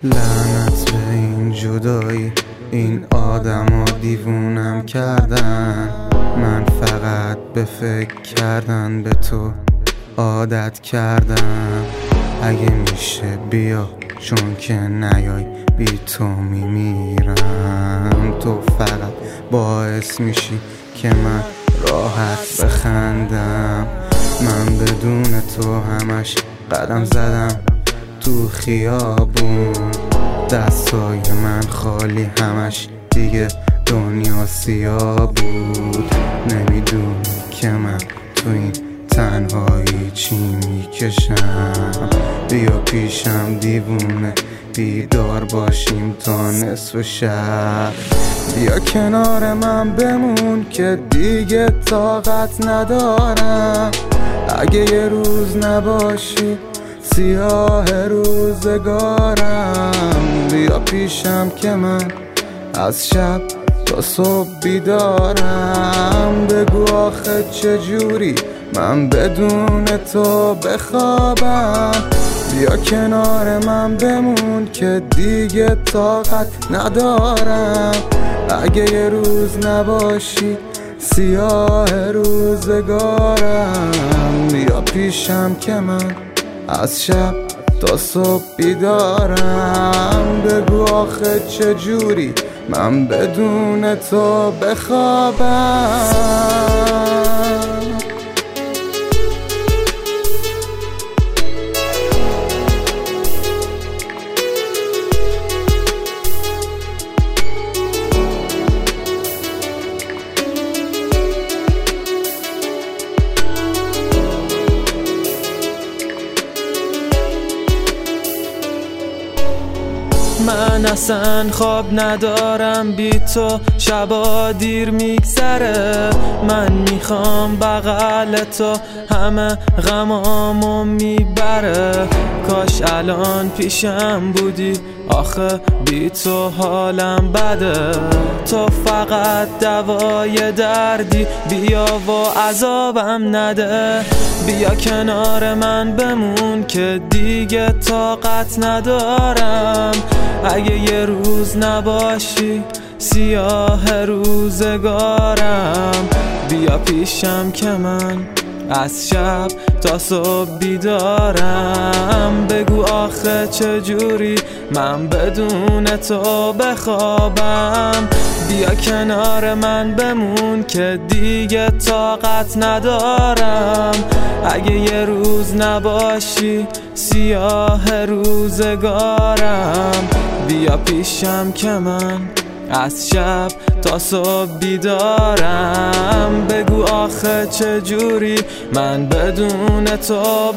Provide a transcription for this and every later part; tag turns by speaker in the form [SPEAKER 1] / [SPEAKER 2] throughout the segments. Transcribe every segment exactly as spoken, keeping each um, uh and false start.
[SPEAKER 1] لعنت به این جدایی، این آدما دیوونم کردن. من فقط به فکر کردن به تو عادت کردم. اگه میشه بیا، چون که نیای بی تو میمیرم. تو فقط باعث میشی که من راحت بخندم. من بدون تو همش قدم زدم تو خیابون، دستای من خالی همش، دیگه دنیا سیاه بود. نمیدونی که من تو این تنهایی چی میکشم. بیا پیشم دیوونه، بیدار باشیم تا نصف شب. بیا کنار من بمون که دیگه طاقت ندارم. اگه یه روز نباشی سیاه روزگارم. بیا پیشم که من از شب تا صبح بیدارم. بگو آخه چجوری من بدون تو بخوابم. بیا کنار من بمون که دیگه طاقت ندارم. اگه یه روز نباشی سیاه روزگارم. بیا پیشم که من از شب تا صبح بیدارم. بگو آخه چجوری من بدون تو بخوابم.
[SPEAKER 2] من اصلا خواب ندارم بی تو، شبا دیر میگذره. من میخوام بغل تو، همه غمامو میبره. کاش الان پیشم بودی، آخه بی تو حالم بده. تو فقط دوای دردی، بیا و عذابم نده. بیا کنار من بمون که دیگه طاقت ندارم. اگه یه روز نباشی سیاه روزگارم. بیا پیشم که من از شب تا صبح بیدارم. بگو آخه چجوری من بدون تو بخوابم. بیا کنار من بمون که دیگه طاقت ندارم. اگه یه روز نباشی سیاه روزگارم. بیا پیشم که من از شب تا صبح بیدارم. بگو آخه چجوری من بدون تو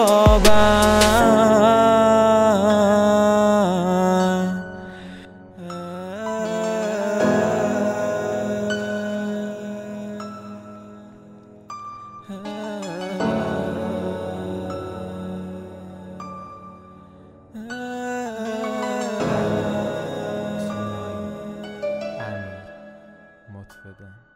[SPEAKER 2] بخوابم.
[SPEAKER 3] متفدن